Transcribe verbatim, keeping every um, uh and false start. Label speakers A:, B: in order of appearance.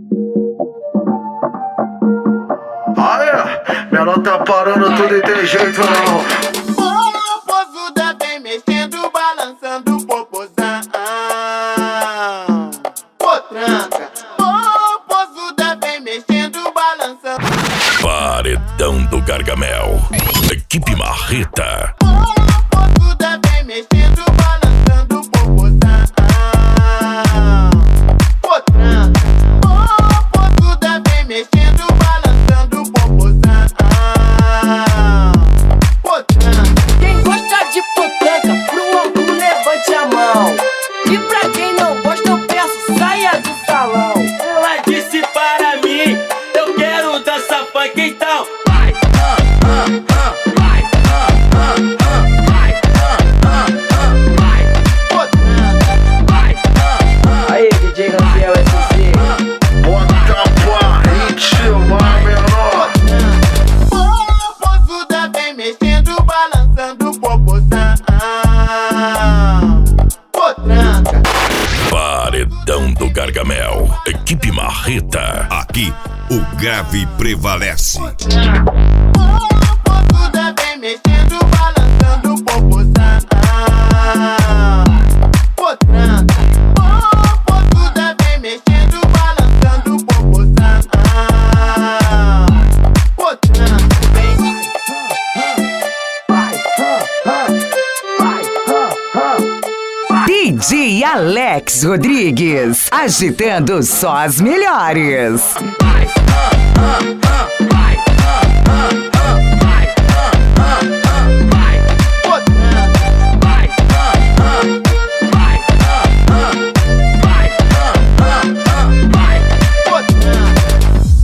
A: Aê, menor tá parando tudo e tem jeito não.
B: Popozuda vem mexendo, balançando o popozão. Potranca. Popozuda vem mexendo, balançando.
C: Paredão do Gargamel. Equipe Marreta.
B: Popozuda vem mexendo, balançando o popozão. Potranca. Popozuda vem mexendo, balançando o popozão. Potranca.
D: Quem gosta de potranca, pro alto levante a mão. E pra quem não gosta, eu peço, saia do salão.
E: Ela disse para mim, eu quero dançar funk, então vai, ah, ah, ah, vai, ah, ah, ah, vai, ah, ah, ah, vai,
B: Potranca.
E: vai, ah, ah,
D: Aí, D J Ranciel S C.
A: Bota pra ritmar, menor.
B: Popozuda vem mexendo, balançando o popozão. Potranca.
C: Paredão do Gargamel. Equipe Marreta.
F: Aqui, o grave prevalece.
B: Popozuda vem mexendo, balançando o popozão. Potranca. Popozuda vem mexendo, balançando o popozão. Potranca.
G: D J Alex Rodrigues, agitando só as melhores.
E: vai, ah, ah, ah, vai, ah, ah.